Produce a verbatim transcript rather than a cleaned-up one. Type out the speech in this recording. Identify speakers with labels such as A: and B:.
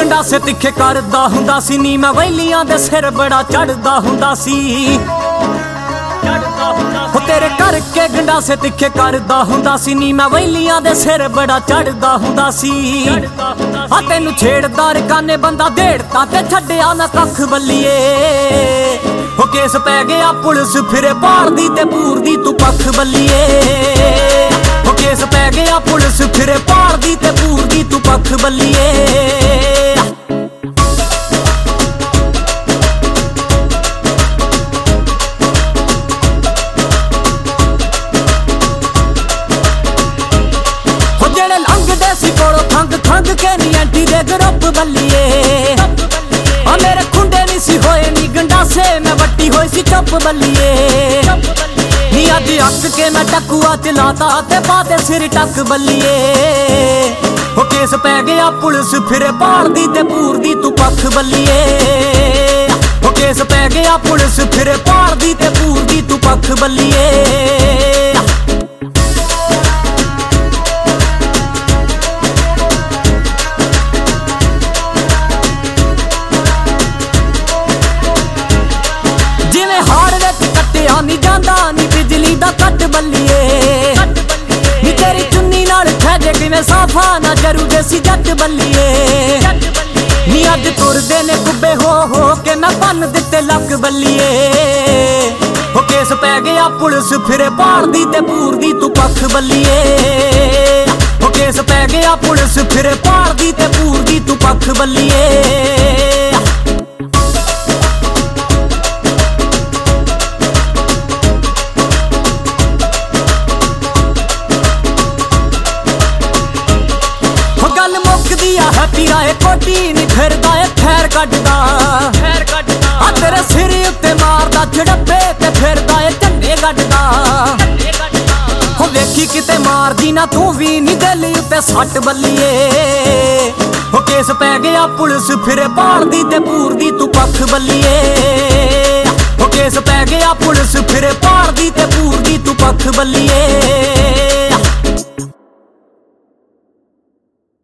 A: ਗੰਡਾਸੇ ਤਿੱਖੇ ਕਰਦਾ ਹੁੰਦਾ ਸੀ ਨੀ ਮੈਂ ਵੈਲੀਆਂ ਦੇ ਸਿਰ ਬੜਾ ਚੜਦਾ ਹੁੰਦਾ ਸੀ ਹੋ ਤੇਰੇ ਕਰਕੇ ਗੰਡਾਸੇ ਤਿੱਖੇ ਕਰਦਾ ਹੁੰਦਾ ਸੀ ਨੀ ਮੈਂ ਵੈਲੀਆਂ ਦੇ ਸਿਰ ਬੜਾ ਚੜਦਾ ਹੁੰਦਾ ਸੀ ਆ ਤੈਨੂੰ ਛੇੜਦਾ ਰਕਾਨੇ ਬੰਦਾ ਢੇੜਤਾ ਤੇ ਛੱਡਿਆ ਨਾ ਕੱਖ ਬੱਲੀਏ ਹੋ ਕੇਸ ਪੈ ਗਿਆ ਪੁਲਿਸ ਫਿਰੇ ਭਾਲਦੀ ਤੇ ਪੂਰਦੀ ਤੂੰ ਪੱਖ ਬੱਲੀਏ ਹੋ ਕੇਸ ਪੈ ਗਿਆ ਪੁਲਿਸ ਫਿਰੇ ਭਾਲਦੀ ਤੇ ਪੂਰਦੀ ਤੂੰ ਪੱਖ ਬੱਲੀਏ ਖੰਗ ਕੇ ਨੀ ਐਂਟੀ ਦੇ ਗਰੁੱਪ ਬੱਲੀਏ ਆ ਮੇਰੇ ਖੁੰਡੇ ਨੀ ਸੀ ਹੋਏ ਨੀ ਗੰਡਾਸੇ ਮੈਂ ਵੱਟੀ ਹੋਈ ਸੀ ਚੁੱਪ ਬੱਲੀਏ ਨੀ ਅੱਜ ਅੱਕ ਕੇ ਮੈਂ ਟਕੂਆ ਚਲਾਤਾ ਤੇ ਬਾਦੇ ਸਿਰ ਟੱਕ ਬੱਲੀਏ ਹੋ ਕੇਸ ਪੈ ਗਿਆ ਪੁਲਿਸ ਫਿਰੇ ਭਾਲਦੀ ਤੇ ਪੂਰਦੀ ਤੂੰ ਪੱਖ ਬੱਲੀਏ ਹੋ ਕੇਸ ਪੈ ਗਿਆ ਪੁਲਿਸ ਫਿਰੇ ਭਾਲਦੀ ਤੇ ਪੂਰਦੀ ਤੂੰ ਪੱਖ ਬੱਲੀਏ ਨੀ ਜਾਂਦਾ ਨੀ ਬਿਜਲੀ ਦਾ ਕੱਟ ਬੱਲੀਏ ਨੀ ਤੇਰੀ ਚੁੰਨੀ ਨਾਲ ਖੈਜੇ ਕਿਵੇਂ ਸਾਫਾ ਨਾ ਜਰੂ ਦੇਸੀ ਜੱਟ ਬੱਲੀਏ ਨੀ ਅੱਜ ਤੁਰਦੇ ਨੇ ਗੁੱਬੇ ਹੋ ਹੋ ਕੇ ਮੈਂ ਬੰਨ ਦਿੱਤੇ ਲੱਕ ਬੱਲੀਏ ਹੋ ਕੇਸ ਪੈ ਗਿਆ ਪੁਲਿਸ ਫਿਰੇ ਭਾਲਦੀ ਤੇ ਪੂਰਦੀ ਤੂੰ ਪੱਖ ਬੱਲੀਏ ਹੋ ਕੇਸ ਪੈ ਗਿਆ ਪੁਲਿਸ ਫਿਰੇ ਭਾਲਦੀ ਤੇ ਪੂਰਦੀ ਤੂੰ ਪੱਖ ਬੱਲੀਏ ਹੈਪੀਰਾ ਏ ਕੋਟੀ ਨੀ ਫਿਰਦਾ ਏ ਖੈਰ ਕੱਢਦਾ ਖੈਰ ਕੱਢਦਾ ਆ ਤੇਰੇ ਸਿਰ ਉੱਤੇ ਮਾਰਦਾ ਝੜੱਪੇ ਤੇ ਫਿਰਦਾ ਏ ਝੰਡੇ ਗੱਡਦਾ ਹੋ ਵੇਖੀ ਕਿਤੇ ਮਾਰਦੀ ਨਾ ਤੂੰ ਵੀ ਨੀ ਦਿਲ ਉੱਤੇ ਸੱਟ ਬੱਲੀਏ ਹੋ ਕੇਸ ਪੈ ਗਿਆ ਪੁਲਿਸ ਫਿਰੇ ਭਾਲਦੀ ਤੇ ਪੂਰਦੀ ਤੂੰ ਪੱਖ ਬੱਲੀਏ ਹੋ ਕੇਸ ਪੈ ਗਿਆ ਪੁਲਿਸ ਫਿਰੇ ਭਾਲਦੀ ਤੇ ਪੂਰਦੀ ਤੂੰ ਪੱਖ ਬੱਲੀਏ